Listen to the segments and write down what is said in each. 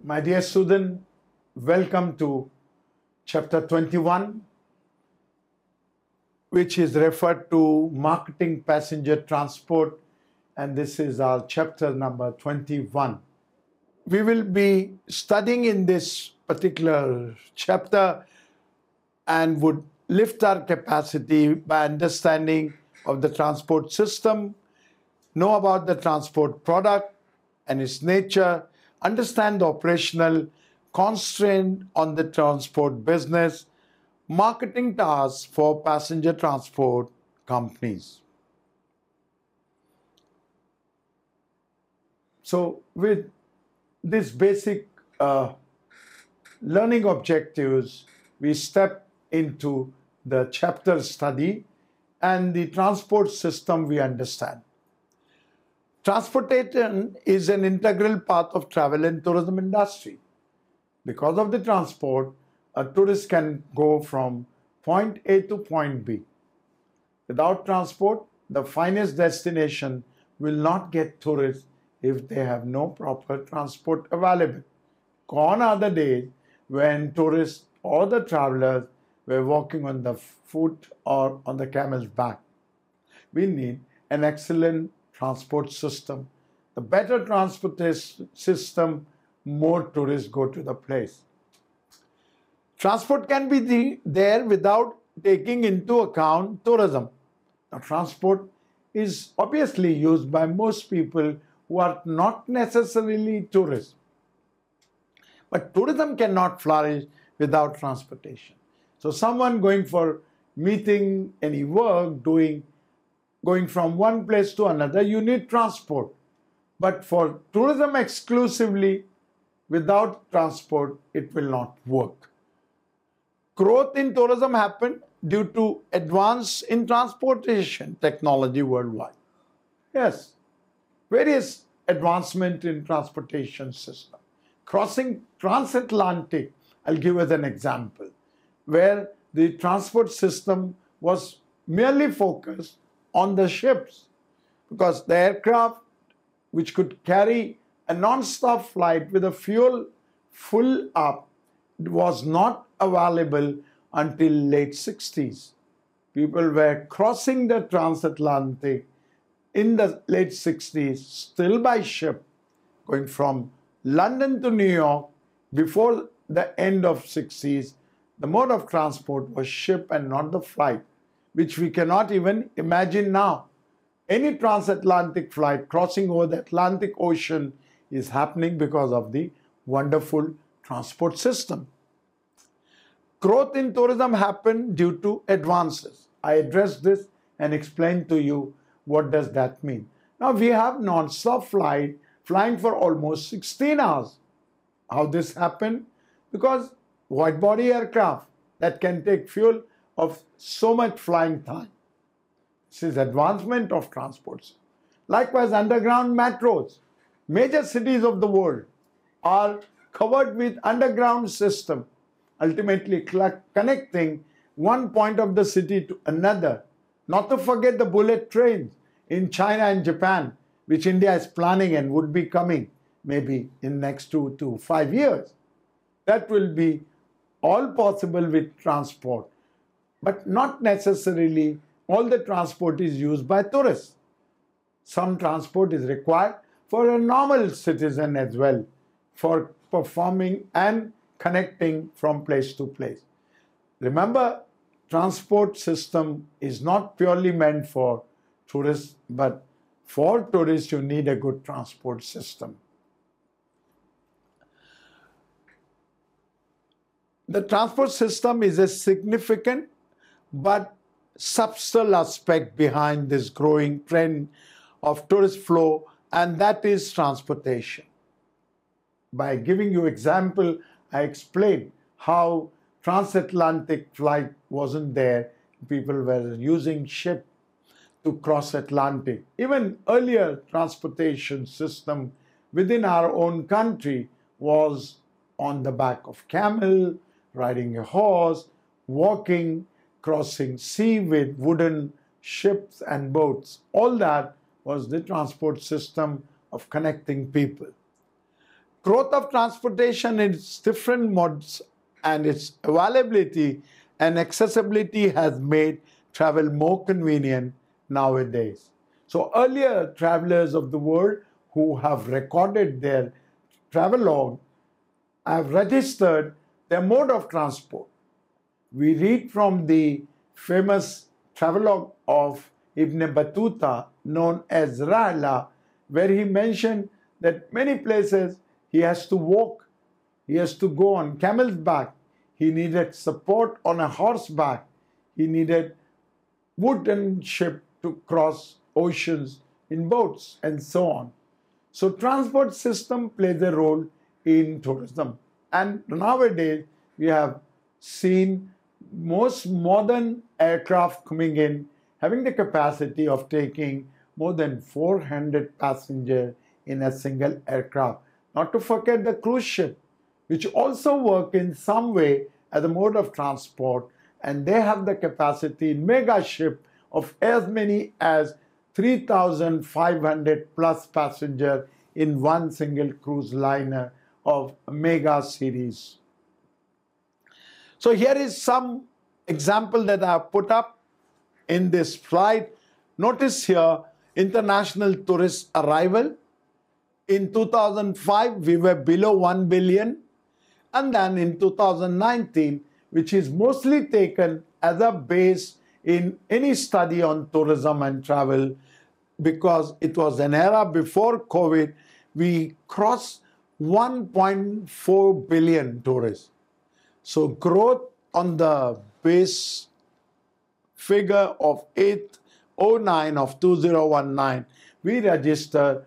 My dear student, welcome to chapter 21, which is referred to marketing passenger transport, and this is our chapter number 21. We will be studying in this particular chapter and would lift our capacity by understanding of the transport system, know about the transport product and its nature, understand the operational constraint on the transport business, marketing tasks for passenger transport companies. So with these basic learning objectives, we step into the chapter study and the transport system we understand. Transportation is an integral part of travel and tourism industry. Because of the transport, a tourist can go from point A to point B. Without transport, the finest destination will not get tourists if they have no proper transport available. Gone are the days when tourists or the travelers were walking on the foot or on the camel's back. We need an excellent transport system. The better transportation system, more tourists go to the place. Transport can be there without taking into account tourism. Now, transport is obviously used by most people who are not necessarily tourists. But tourism cannot flourish without transportation. So someone going for meeting, any work, going from one place to another, you need transport. But for tourism exclusively, without transport, it will not work. Growth in tourism happened due to advance in transportation technology worldwide. Yes, various advancement in transportation system. Crossing transatlantic, I'll give as an example, where the transport system was merely focused on the ships, because the aircraft which could carry a non-stop flight with a fuel full up was not available until late 60s. People were crossing the transatlantic in the late 60s still by ship, going from London to New York. Before the end of 60s, the mode of transport was ship and not the flight, which we cannot even imagine now. Any transatlantic flight crossing over the Atlantic Ocean is happening because of the wonderful transport system. Growth in tourism happened due to advances. I addressed this and explained to you what does that mean. Now we have non-stop flight flying for almost 16 hours. How this happened? Because wide-body aircraft that can take fuel of so much flying time. This is advancement of transports. Likewise, underground metros. Major cities of the world are covered with underground system, ultimately connecting one point of the city to another. Not to forget the bullet trains in China and Japan, which India is planning and would be coming maybe in next 2 to 5 years. That will be all possible with transport. But not necessarily all the transport is used by tourists. Some transport is required for a normal citizen as well, for performing and connecting from place to place. Remember, transport system is not purely meant for tourists, but for tourists you need a good transport system. The transport system is a significant but subtle aspect behind this growing trend of tourist flow, and that is transportation. By giving you example, I explained how transatlantic flight wasn't there. People were using ship to cross Atlantic. Even earlier transportation system within our own country was on the back of camel, riding a horse, walking, crossing sea with wooden ships and boats. All that was the transport system of connecting people. Growth of transportation in its different modes and its availability and accessibility has made travel more convenient nowadays. So earlier travelers of the world who have recorded their travelogue have registered their mode of transport. We read from the famous travelogue of Ibn Battuta known as Rihla, where he mentioned that many places he has to walk, he has to go on camel's back, he needed support on a horseback, he needed wooden ship to cross oceans in boats and so on. So transport system plays a role in tourism. And nowadays we have seen most modern aircraft coming in having the capacity of taking more than 400 passengers in a single aircraft. Not to forget the cruise ship, which also work in some way as a mode of transport, and they have the capacity in mega ship of as many as 3,500 plus passengers in one single cruise liner of mega series. So here is some example that I have put up in this slide. Notice here international tourist arrival. In 2005 we were below 1 billion, and then in 2019, which is mostly taken as a base in any study on tourism and travel, because it was an era before COVID, we crossed 1.4 billion tourists. So growth on the base figure of 809 of 2019, we registered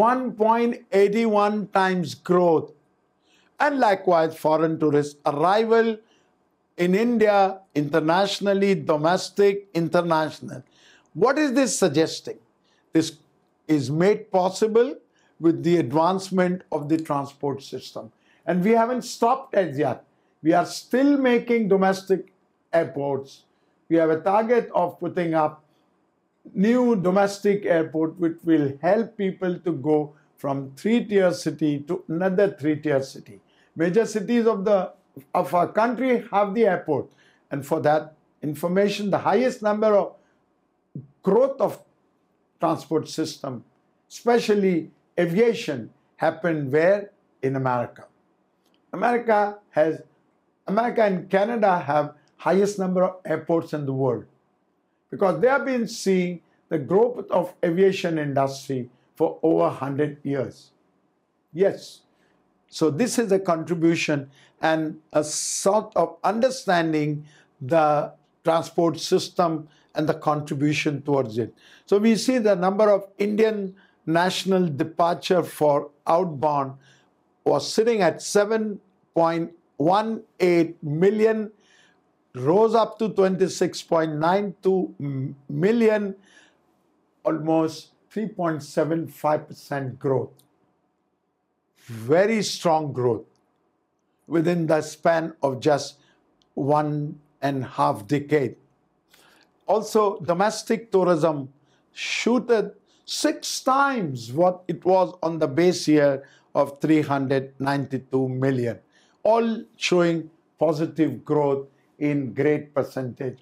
1.81 times growth. And likewise, foreign tourist arrival in India, internationally, domestic, international. What is this suggesting? This is made possible with the advancement of the transport system. And we haven't stopped as yet. We are still making domestic airports. We have a target of putting up new domestic airport which will help people to go from 3-tier city to another 3-tier city. Major cities of our country have the airport, and for that information, the highest number of growth of transport system, especially aviation, happened where? In America. America and Canada have highest number of airports in the world, because they have been seeing the growth of aviation industry for over 100 years. Yes, so this is a contribution and a sort of understanding the transport system and the contribution towards it. So we see the number of Indian national departure for outbound was sitting at 7.18 million, rose up to 26.92 million, almost 3.75% growth. Very strong growth within the span of just 1.5 decades. Also, domestic tourism shooted 6 times what it was on the base year of 392 million, all showing positive growth in great percentage.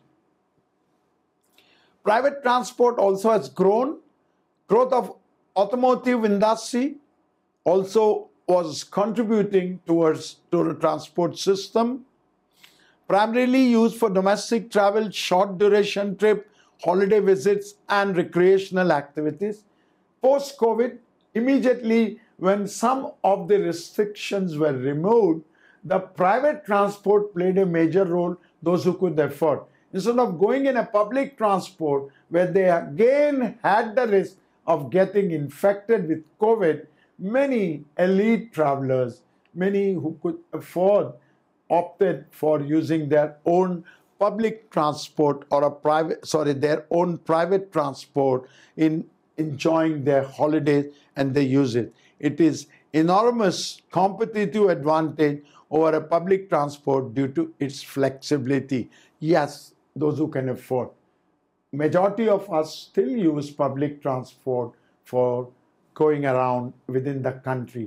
Private transport also has grown. Growth of automotive industry also was contributing towards the transport system. Primarily used for domestic travel, short duration trip, holiday visits and recreational activities. Post-COVID, immediately when some of the restrictions were removed, the private transport played a major role, those who could afford. Instead of going in a public transport where they again had the risk of getting infected with COVID, many elite travelers, many who could afford, opted for using their own public transport or their own private transport in enjoying their holidays, and they use it. It is enormous competitive advantage over a public transport due to its flexibility. Yes, those who can afford. Majority of us still use public transport for going around within the country.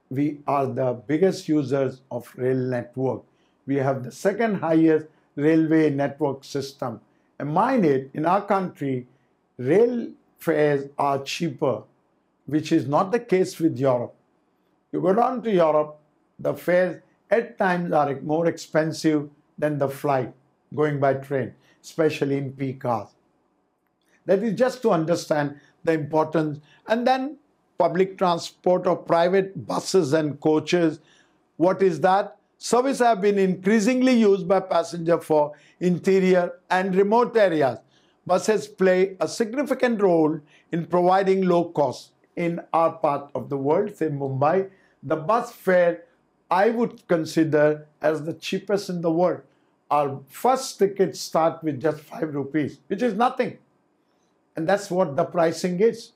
we are the biggest users of rail network. We have the second highest railway network system. And mind it, in our country, rail fares are cheaper, which is not the case with Europe. You go down to Europe, the fares at times are more expensive than the flight going by train, especially in peak hours. That is just to understand the importance. And then public transport or private buses and coaches. What is that? Services have been increasingly used by passengers for interior and remote areas. Buses play a significant role in providing low cost. In our part of the world, say Mumbai, the bus fare I would consider as the cheapest in the world. Our first tickets start with just 5 rupees, which is nothing. And that's what the pricing is.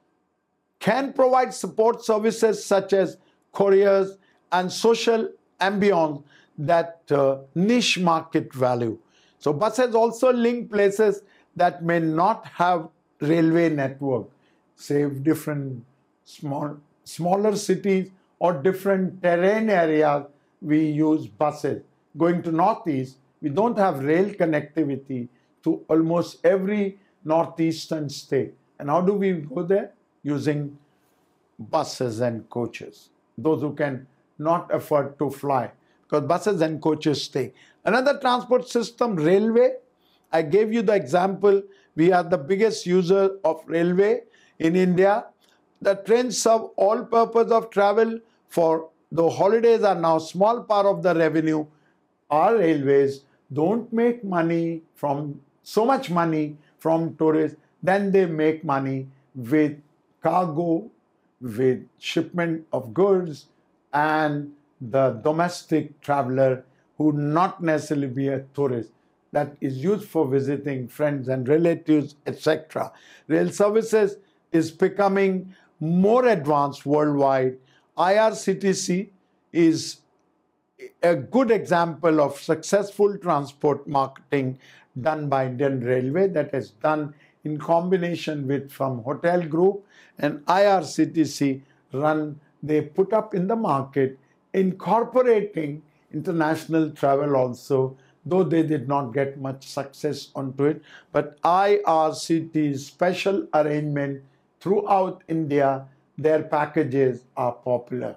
Can provide support services such as couriers and social ambience that niche market value. So buses also link places that may not have railway network, say different smaller cities or different terrain areas, we use buses. Going to Northeast, we don't have rail connectivity to almost every northeastern state. And how do we go there? Using buses and coaches. Those who can not afford to fly, because buses and coaches stay. Another transport system, railway. I gave you the example. We are the biggest user of railway in India. The trains serve all purpose of travel. For the holidays are now small part of the revenue. Our railways don't make money from so much money from tourists. Then they make money with cargo, with shipment of goods, and the domestic traveler who not necessarily be a tourist, that is used for visiting friends and relatives, etc. Rail services is becoming more advanced worldwide. IRCTC is a good example of successful transport marketing done by Indian Railway, that is done in combination with from Hotel Group and IRCTC run, they put up in the market, incorporating international travel also, though they did not get much success onto it. But IRCTC's special arrangement throughout India, their packages are popular.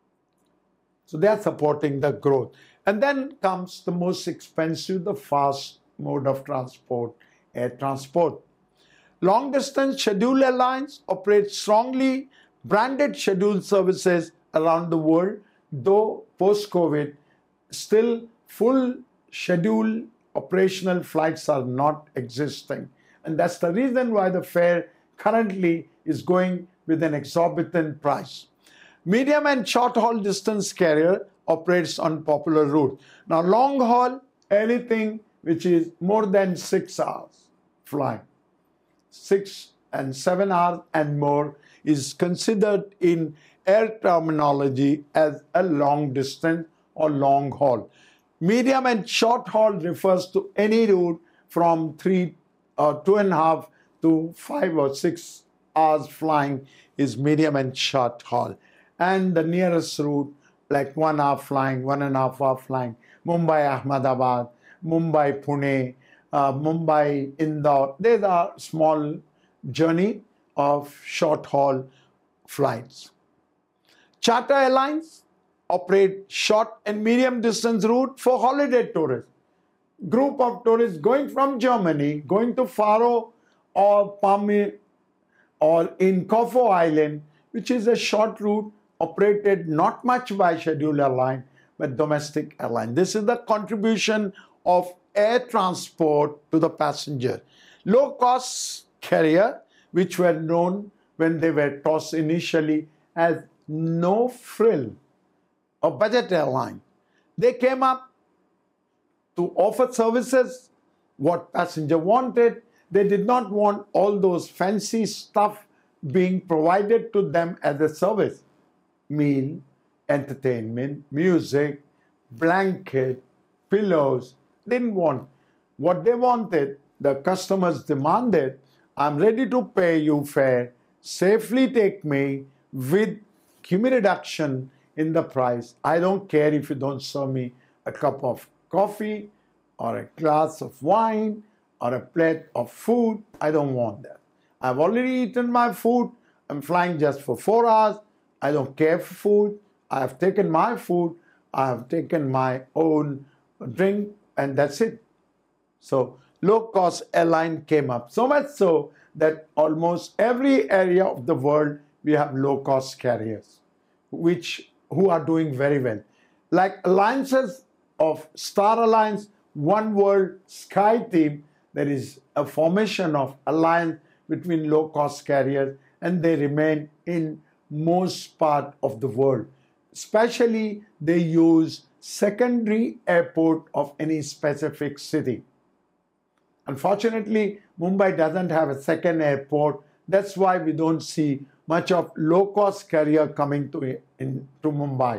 So they are supporting the growth. And then comes the most expensive, the fast mode of transport, air transport. Long distance scheduled airlines operate strongly branded scheduled services around the world, though post-COVID, still full scheduled operational flights are not existing. And that's the reason why the fare currently is going with an exorbitant price. Medium and short haul distance carrier operates on popular routes. Now long haul, anything which is more than 6 hours flying, 6 and 7 hours and more is considered in air terminology as a long distance or long haul. Medium and short haul refers to any route from 2.5 to 5 or 6 hours flying is medium and short haul. And the nearest route, like 1 hour flying, 1.5 hour flying, Mumbai, Ahmedabad, Mumbai, Pune, Mumbai, Indore. These are small journey of short haul flights. Charter airlines operate short and medium distance route for holiday tourists. Group of tourists going from Germany, going to Faro or Palmy or in Corfu Island, which is a short route operated not much by scheduled airline, but domestic airline. This is the contribution of air transport to the passenger. Low-cost carrier, which were known when they were tossed initially as no frill or budget airline. They came up to offer services what passenger wanted. They did not want all those fancy stuff being provided to them as a service. Meal, entertainment, music, blanket, pillows. Didn't want. What they wanted, the customers demanded, I'm ready to pay you fare, safely take me with cumulative reduction in the price. I don't care if you don't serve me a cup of coffee or a glass of wine or a plate of food. I don't want that. I've already eaten my food. I'm flying just for 4 hours. I don't care for food. I have taken my food. I have taken my own drink, and that's it. So low-cost airline came up. So much so that almost every area of the world we have low-cost carriers, who are doing very well. Like alliances of Star Alliance, One World, SkyTeam, there is a formation of alliance between low-cost carriers, and they remain in most part of the world. Especially, they use secondary airport of any specific city. Unfortunately, Mumbai doesn't have a second airport. That's why we don't see much of low-cost carrier coming to Mumbai.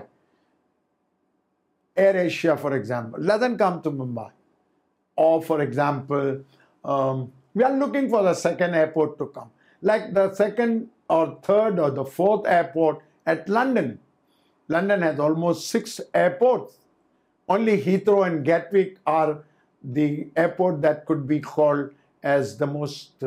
AirAsia, for example, doesn't come to Mumbai. Or, for example, we are looking for the second airport to come. Like the second or third or the fourth airport at London. London has almost 6 airports. Only Heathrow and Gatwick are the airport that could be called as the most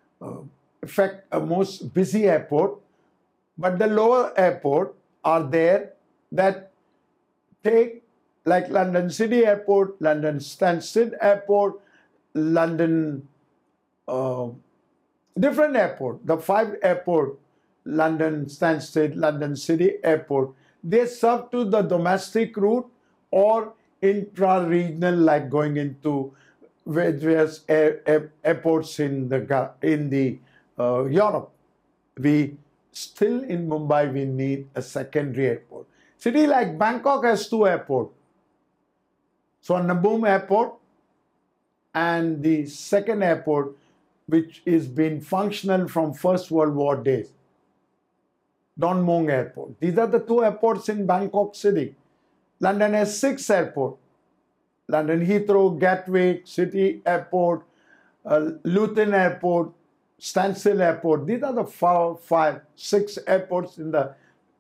busy airport. But the lower airport are there that take, like London City Airport, London Stansted Airport, London, different airport, the 5 airport, London Stansted, London City Airport, they serve to the domestic route or intra-regional, like going into various airports in the Europe. We still in Mumbai, we need a secondary airport. City like Bangkok has 2 airports. Suvarnabhumi Airport and the second airport, which is been functional from First World War days, Don Mueang Airport. These are the 2 airports in Bangkok City. London has 6 airports. London Heathrow, Gatwick, City Airport, Luton Airport, Stansted Airport. These are the 6 airports in the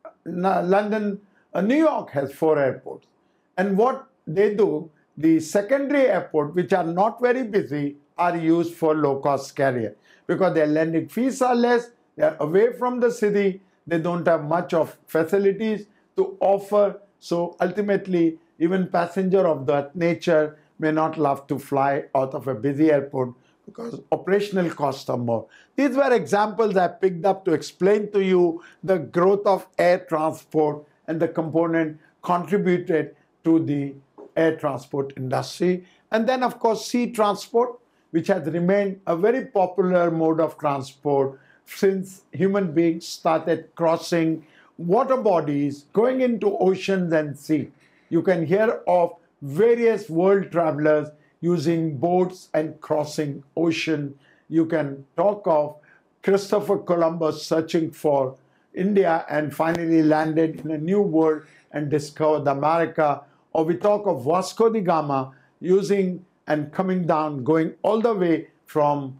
London. New York has 4 airports. And what they do, the secondary airport, which are not very busy, are used for low-cost carrier because their landing fees are less, they are away from the city, they don't have much of facilities to offer. So ultimately, even passenger of that nature may not love to fly out of a busy airport because operational costs are more. These were examples I picked up to explain to you the growth of air transport and the component contributed to the air transport industry. And then, of course, sea transport, which has remained a very popular mode of transport since human beings started crossing water bodies, going into oceans and sea. You can hear of various world travelers using boats and crossing ocean. You can talk of Christopher Columbus searching for India and finally landed in a new world and discovered America. Or we talk of Vasco da Gama using and coming down, going all the way from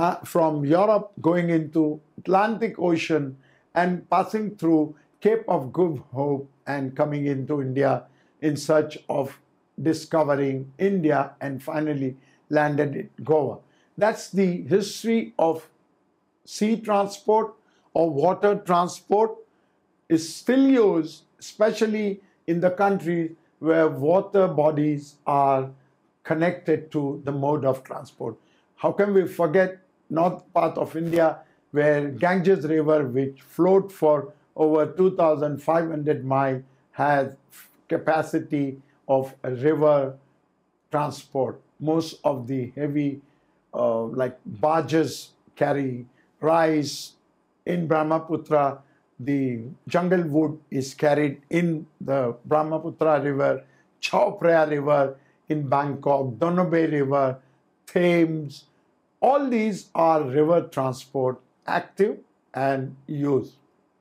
Europe, going into Atlantic Ocean and passing through Cape of Good Hope and coming into India in search of discovering India and finally landed in Goa. That's the history of sea transport or water transport. Is still used, especially in the countries where water bodies are connected to the mode of transport. How can we forget north part of India where Ganges River, which flowed for over 2,500 miles, has capacity of a river transport. Most of the heavy like barges carry rice. In Brahmaputra, the jungle wood is carried in the Brahmaputra River, Chao Phraya River in Bangkok, Donobe River, Thames. All these are river transport, active and used.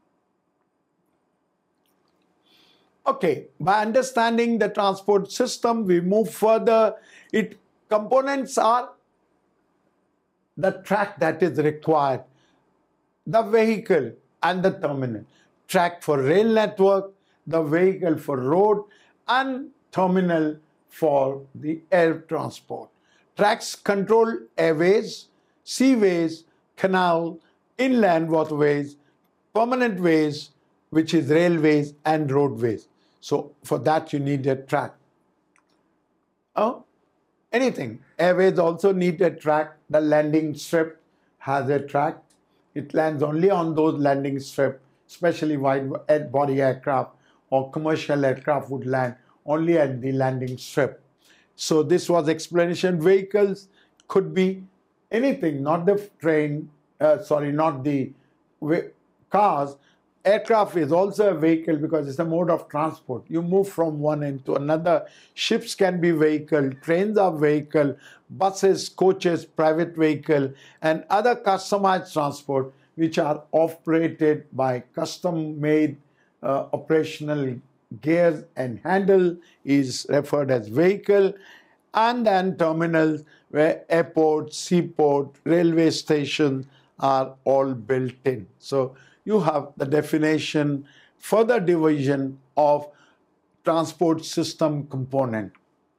Okay, by understanding the transport system, we move further. Its components are the track that is required, the vehicle and the terminal. Track for rail network, the vehicle for road, and terminal for the air transport. Tracks control airways, seaways, canal, inland waterways, permanent ways, which is railways and roadways. So for that you need a track. Oh, anything. Airways also need a track. The landing strip has a track. It lands only on those landing strips, especially wide body aircraft or commercial aircraft would land only at the landing strip. So this was explanation. Vehicles could be anything, not the train, not the cars. Aircraft is also a vehicle because it's a mode of transport. You move from one end to another. Ships can be vehicle, trains are vehicle, buses, coaches, private vehicle, and other customized transport which are operated by custom-made operational gears and handle is referred as vehicle. And then terminals where airports, seaport, railway stations are all built in. So you have the definition, further division of transport system component.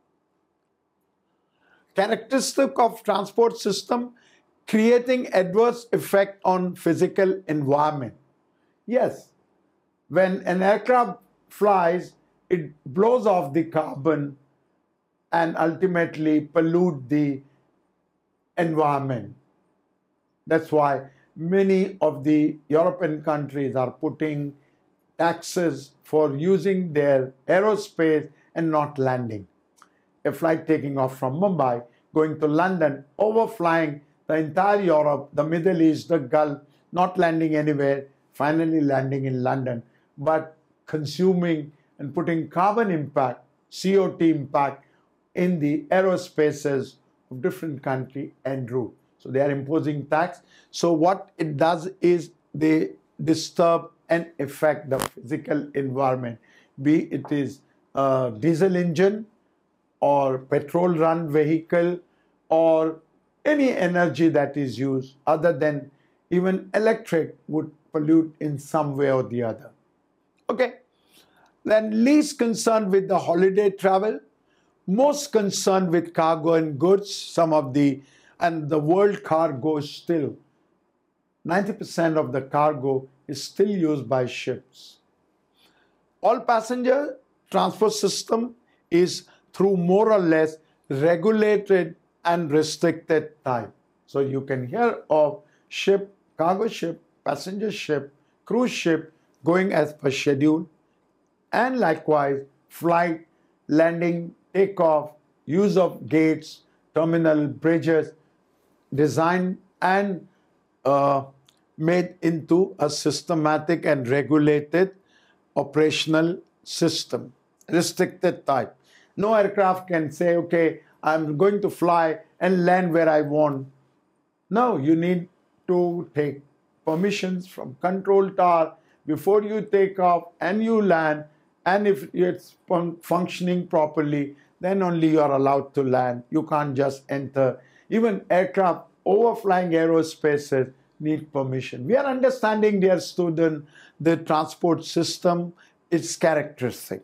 Characteristic of transport system, creating adverse effect on physical environment. Yes, when an aircraft flies, it blows off the carbon and ultimately pollute the environment. That's why many of the European countries are putting taxes for using their aerospace and not landing. A flight taking off from Mumbai, going to London, overflying the entire Europe, the Middle East, the Gulf, not landing anywhere, finally landing in London, but consuming and putting carbon impact, CO2 impact in the aerospaces of different country and route. So they are imposing tax. So what it does is they disturb and affect the physical environment, be it is a diesel engine or petrol run vehicle or any energy that is used other than even electric would pollute in some way or the other. Okay. Then least concerned with the holiday travel, most concerned with cargo and goods, and the world cargo is still, 90% of the cargo is still used by ships. All passenger transport system is through more or less regulated and restricted type. So you can hear of ship, cargo ship, passenger ship, cruise ship going as per schedule, and likewise flight, landing, takeoff, use of gates, terminal, bridges, designed and made into a systematic and regulated operational system, restricted type. No aircraft can say, okay, I'm going to fly and land where I want. No, you need to take permissions from control tower before you take off and you land. And if it's functioning properly, then only you are allowed to land. You can't just enter. Even aircraft overflying aerospaces need permission. We are understanding, dear student, the transport system, its characteristic.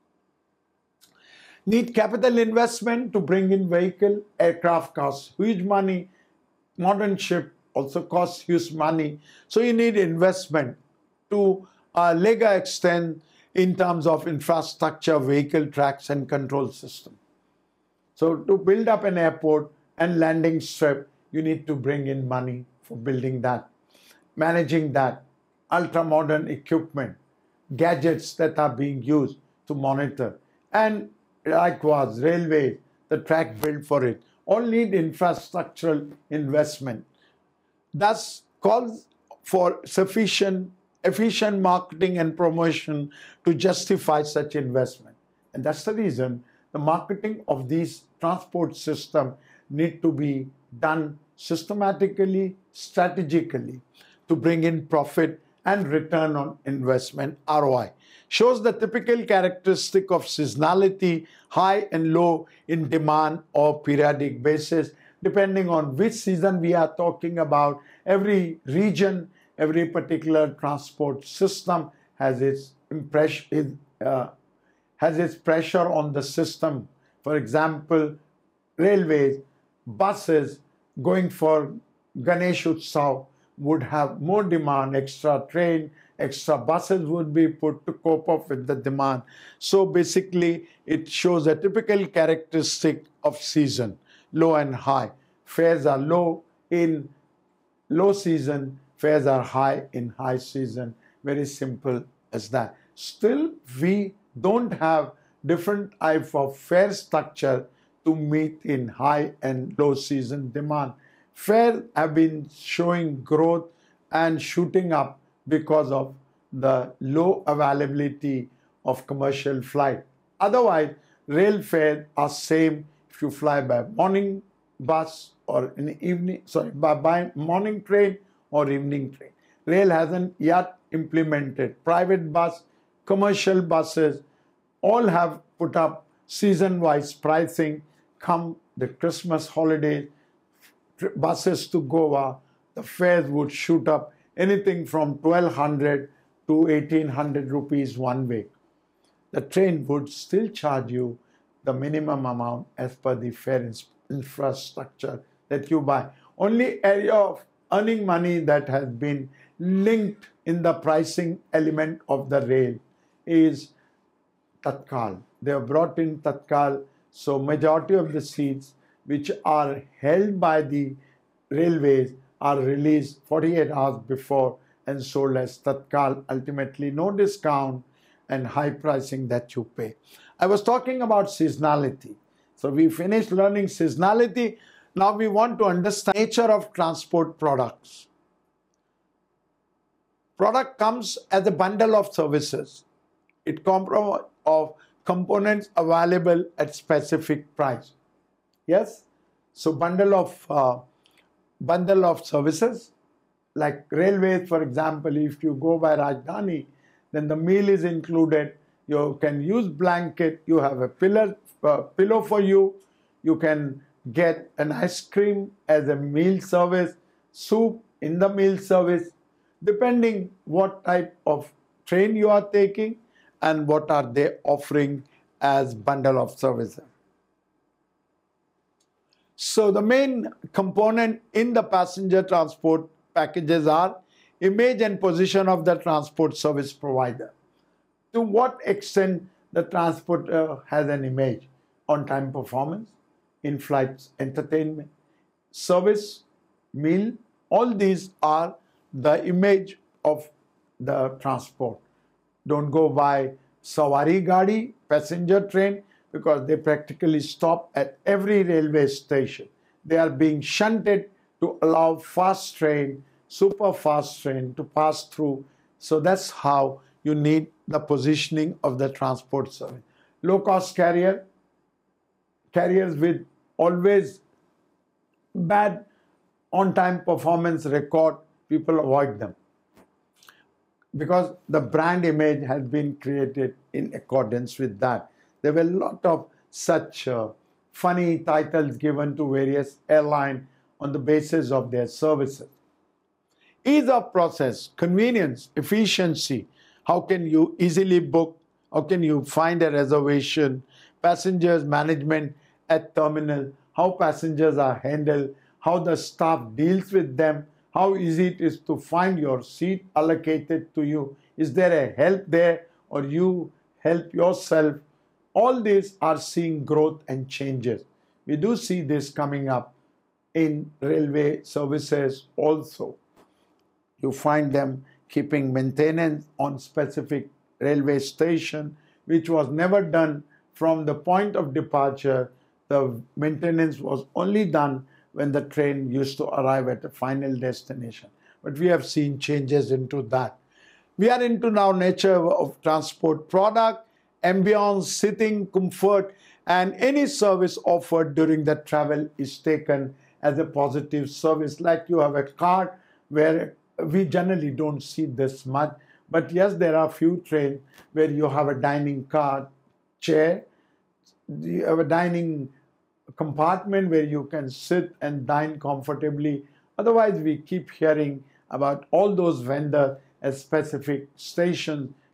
Need capital investment to bring in vehicle. Aircraft costs huge money. Modern ship also costs huge money. So you need investment to a larger extent in terms of infrastructure, vehicle tracks and control system. So to build up an airport and landing strip, you need to bring in money for building that, managing that, ultra-modern equipment, gadgets that are being used to monitor, and likewise railways, the track built for it, all need infrastructural investment. Thus calls for efficient marketing and promotion to justify such investment. And that's the reason the marketing of these transport system need to be done systematically, strategically to bring in profit and return on investment, ROI. Shows the typical characteristic of seasonality, high and low in demand or periodic basis, depending on which season we are talking about. Every region, every particular transport system has its uh, has its pressure on the system. For example, railways, buses going for Ganesh Utsav would have more demand, extra train, extra buses would be put to cope up with the demand. So basically, it shows a typical characteristic of season, low and high. Fares are low in low season, fares are high in high season. Very simple as that. Still, we don't have different type of fare structure to meet in high and low season demand. Fares have been showing growth and shooting up because of the low availability of commercial flight. Otherwise, rail fares are same if you fly by morning bus or in the evening, sorry, by morning train or evening train. Rail hasn't yet implemented private bus, commercial buses, all have put up season-wise pricing. Come the Christmas holidays, buses to Goa, the fares would shoot up anything from 1200 to 1800 rupees one way. The train would still charge you the minimum amount as per the fare infrastructure that you buy. Only area of earning money that has been linked in the pricing element of the rail is Tatkal. They have brought in Tatkal, so majority of the seats which are held by the railways are released 48 hours before and sold as Tatkal, ultimately no discount and high pricing that you pay. I was talking about seasonality. So we finished learning seasonality. Now we want to understand nature of transport products. Product comes as a bundle of services. It comprises of components available at specific price. Yes? So bundle of services, like railways, for example, if you go by Rajdhani, then the meal is included. You can use blanket, you have a pillow for you, you can get an ice cream as a meal service, soup in the meal service, depending what type of train you are taking and what are they offering as bundle of services. So the main component in the passenger transport packages are image and position of the transport service provider. To what extent the transporter has an image, on-time performance, in-flight entertainment, service, meal, all these are the image of the transport. Don't go by Sawari Gadi, passenger train, because they practically stop at every railway station. They are being shunted to allow fast train, super fast train to pass through. So that's how you need the positioning of the transport service. Low-cost carriers with always bad on-time performance record, people avoid them because the brand image has been created in accordance with that. There were a lot of such funny titles given to various airlines on the basis of their services. Ease of process, convenience, efficiency. How can you easily book? How can you find a reservation? Passengers management at terminal, how passengers are handled, how the staff deals with them, how easy it is to find your seat allocated to you. Is there a help there or you help yourself? All these are seeing growth and changes. We do see this coming up in railway services also. You find them keeping maintenance on specific railway station, which was never done from the point of departure. The maintenance was only done when the train used to arrive at the final destination. But we have seen changes into that. We are into now nature of transport product, ambience, sitting, comfort, and any service offered during the travel is taken as a positive service. Like you have a card where we generally don't see this much, but yes, there are few trains where you have a dining car, chair, you have a dining compartment where you can sit and dine comfortably. Otherwise, we keep hearing about all those vendors at specific stations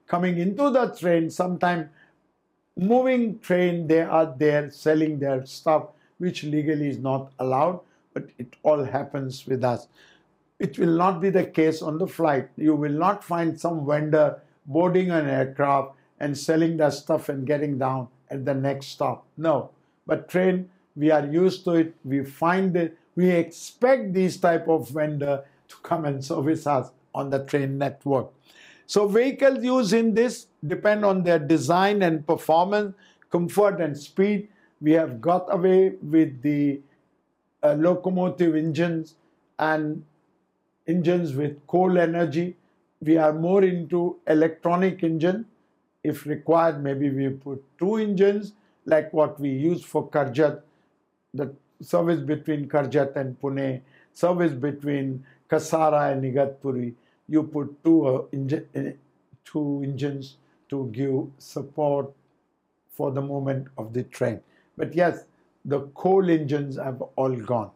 coming into the train, sometime moving train, they are there selling their stuff, which legally is not allowed, but it all happens with us. It will not be the case on the flight. You will not find some vendor boarding an aircraft and selling the stuff and getting down at the next stop. No. But train, we are used to it. We find it. We expect these type of vendor to come and service us on the train network. So vehicles used in this depend on their design and performance, comfort and speed. We have got away with the locomotive engines and engines with coal energy. We are more into electronic engine. If required, maybe we put 2 engines like what we use for Karjat, the service between Karjat and Pune, service between Kasara and Igatpuri. You put 2 engines to give support for the movement of the train. But yes, the coal engines have all gone.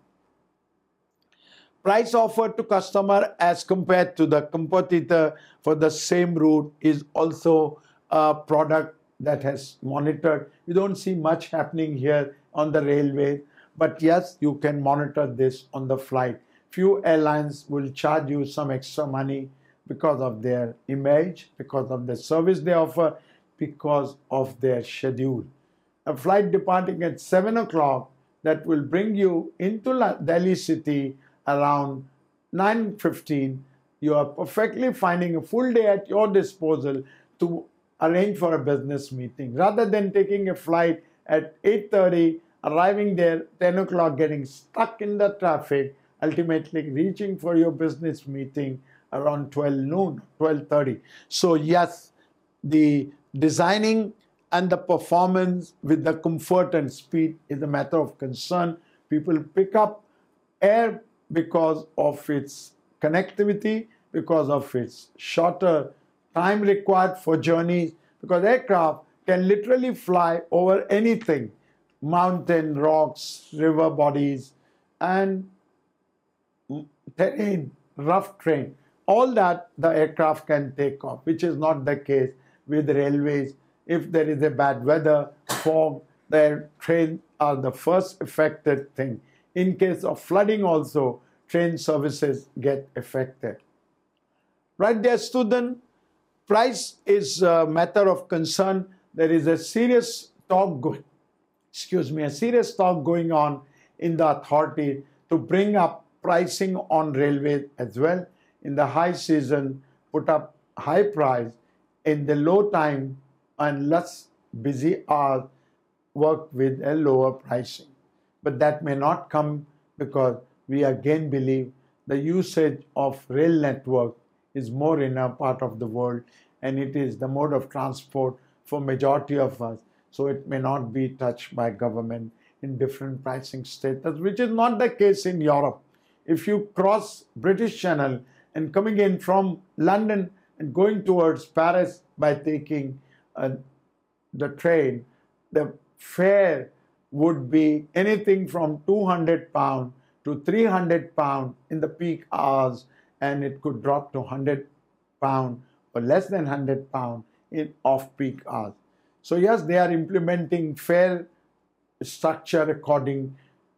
Price offered to customer as compared to the competitor for the same route is also a product that has monitored. You don't see much happening here on the railway, but yes, you can monitor this on the flight. Few airlines will charge you some extra money because of their image, because of the service they offer, because of their schedule. A flight departing at 7 o'clock that will bring you into Delhi city around 9:15, you are perfectly finding a full day at your disposal to arrange for a business meeting. Rather than taking a flight at 8:30, arriving there 10 o'clock, getting stuck in the traffic, ultimately reaching for your business meeting around 12 noon, 12:30. So yes, the designing and the performance with the comfort and speed is a matter of concern. People pick up air because of its connectivity, because of its shorter time required for journeys, because aircraft can literally fly over anything, mountain, rocks, river bodies, and terrain, rough terrain. All that the aircraft can take off, which is not the case with railways. If there is a bad weather, fog, the trains are the first affected thing. In case of flooding also, train services get affected. Right there, student, price is a matter of concern. There is a serious talk going, on in the authority to bring up pricing on railways as well. In the high season, put up high price. In the low time and less busy hours, work with a lower pricing. But that may not come because we again believe the usage of rail network is more in our part of the world, and it is the mode of transport for majority of us. So it may not be touched by government in different pricing status, which is not the case in Europe. If you cross British Channel and coming in from London and going towards Paris by taking the train, the fare would be anything from £200 to £300 in the peak hours, and it could drop to £100 or less than £100 in off-peak hours. So yes, they are implementing fare structure according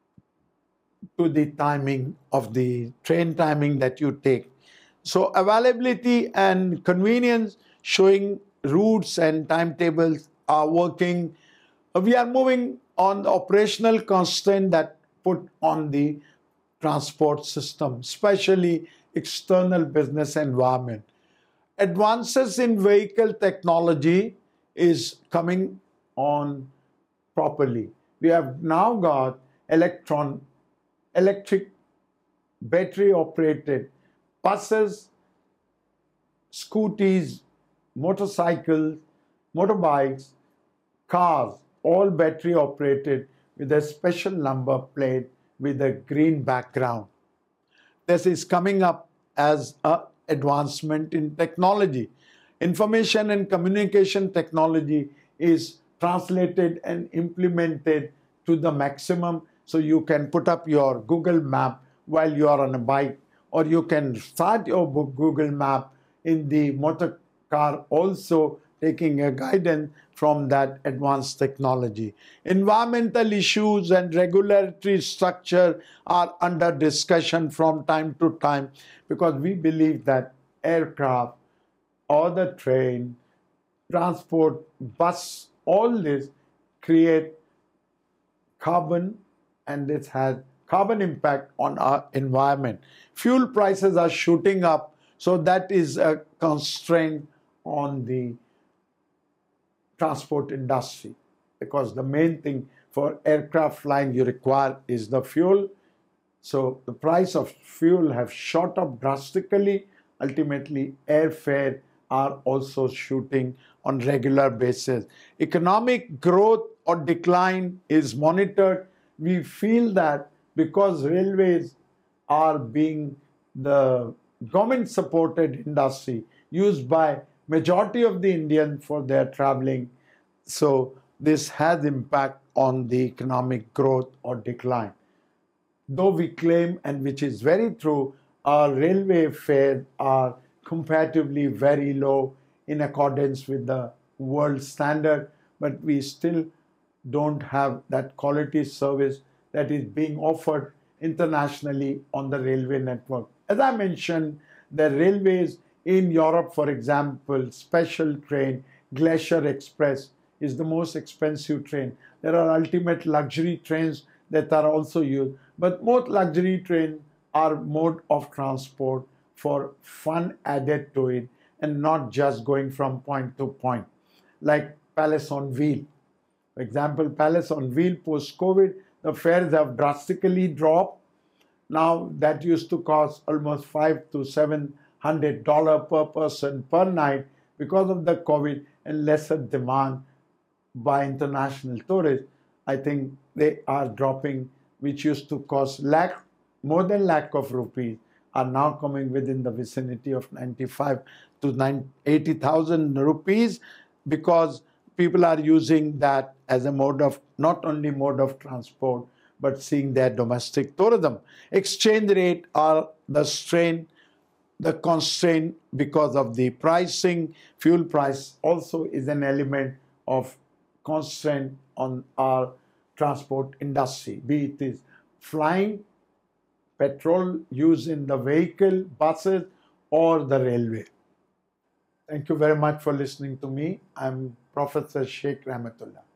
to the timing of the train timing that you take. So availability and convenience, showing routes and timetables are working. We are moving on the operational constraint that put on the transport system, especially external business environment. Advances in vehicle technology is coming on properly. We have now got electric battery operated buses, scooties, motorcycles, motorbikes, cars, all battery operated with a special number plate with a green background. This is coming up as an advancement in technology. Information and communication technology is translated and implemented to the maximum. So you can put up your Google map while you are on a bike, or you can start your Google map in the motor car also taking a guidance from that advanced technology. Environmental issues and regulatory structure are under discussion from time to time, because we believe that aircraft or the train, transport, bus, all this create carbon, and it has carbon impact on our environment. Fuel prices are shooting up, so that is a constraint on the transport industry, because the main thing for aircraft flying you require is the fuel. So the price of fuel have shot up drastically. Ultimately, airfare are also shooting on regular basis. Economic growth or decline is monitored. We feel that because railways are being the government supported industry used by majority of the Indian for their traveling, so this has impact on the economic growth or decline. Though we claim, and which is very true, our railway fares are comparatively very low in accordance with the world standard, but we still don't have that quality service that is being offered internationally on the railway network. As I mentioned, the railways in Europe, for example, special train Glacier Express is the most expensive train. There are ultimate luxury trains that are also used, but most luxury trains are mode of transport for fun added to it, and not just going from point to point, like Palace on Wheel. For example, Palace on Wheel post-COVID, the fares have drastically dropped. Now that used to cost almost $500 to $700 per person per night because of the COVID and lesser demand by international tourists. I think they are dropping, which used to cost more than lakh of rupees, are now coming within the vicinity of 95 to 80,000 rupees, because people are using that as a mode of, not only mode of transport, but seeing their domestic tourism. Exchange rate are the constraint because of the pricing. Fuel price also is an element of constraint on our transport industry, be it is flying, petrol use in the vehicle, buses, or the railway. Thank you very much for listening to me. I'm Professor Sheikh Rahmatullah.